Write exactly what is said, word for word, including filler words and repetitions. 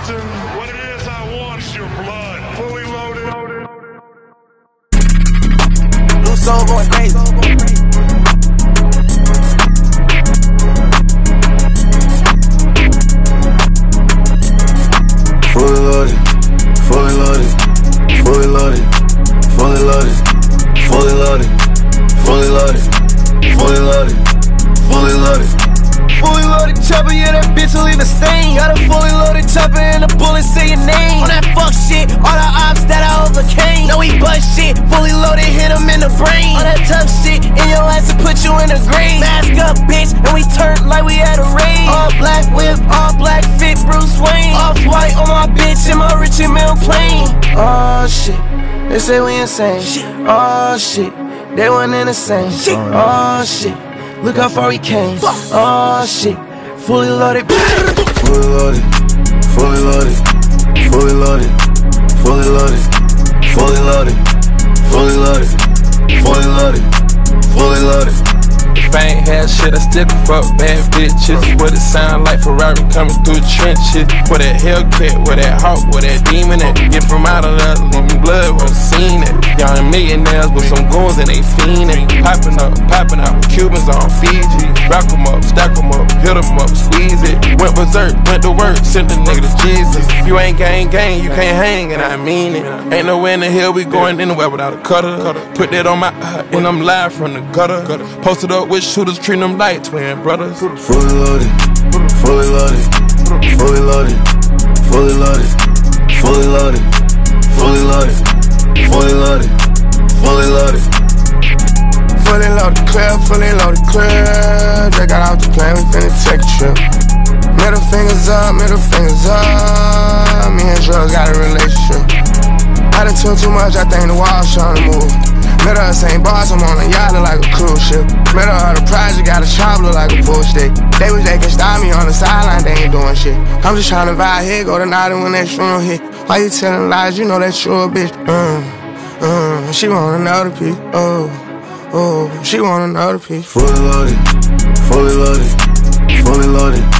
Listen, what it is I want is your blood. Fully loaded. New soul going crazy. Fully loaded, fully loaded, fully loaded, fully loaded, fully loaded, fully loaded, fully loaded, fully loaded. Fully loaded chopper, yeah, that bitch will leave a stain. Got a fully loaded chopper and the bullet say your name. On that fuck shit, all the ops that I overcame. No, he bust shit, fully loaded, hit him in the brain. All that tough shit, in your ass to put you in the grave. Mask up, bitch, and we turned like we had a raid. All black whip, all black fit, Bruce Wayne. Off-white on my bitch in my Richard Mille plane. Oh shit, they say we insane. Oh shit, they wasn't in the same. Oh shit, look how far we came. Oh shit, fully loaded. Fully loaded, fully loaded, fully loaded, fully loaded, fully loaded, fully loaded, fully loaded, fully loaded. If I ain't had shit, I still could fuck bad bitches. What it sound like Ferrari coming through the trenches. With that Hellcat, with that hawk, with that demon at. Get from out of there, leaving blood, won't seen it. Y'all millionaires with some goons and they fiendin'. Popping up, popping out with Cubans on Fiji. Rock 'em up, stack 'em up, hit 'em up, squeeze it. Went berserk, went to work, sent the nigga to Jesus. You ain't gang gang, you can't hang, and I mean it. Ain't nowhere in the hell we going anywhere without a cutter. Put that on my eye, and I'm live from the gutter. Posted up with shooters, treat them like twin brothers. Fully loaded, fully loaded, fully loaded, fully loaded, fully loaded, fully loaded, fully loaded, fully loaded. Fully loaded clear, fully loaded clear. Just got off the plane, we finna take a trip. Middle fingers up, middle fingers up. Me and drugs got a relationship. I done took too much, I think the wall's trying to move. Middle of Saint Bars, I'm on a yacht look like a cruise ship. Middle of the project, got a shop look like a pool stick. They wish they could stop me on the sideline, they ain't doing shit. I'm just trying to vibe here, go to night when that shroom hit. Why you telling lies, you know that's true, bitch. Mm, mm, she want another piece, oh, oh, she want another piece. Fully loaded, fully loaded, fully loaded,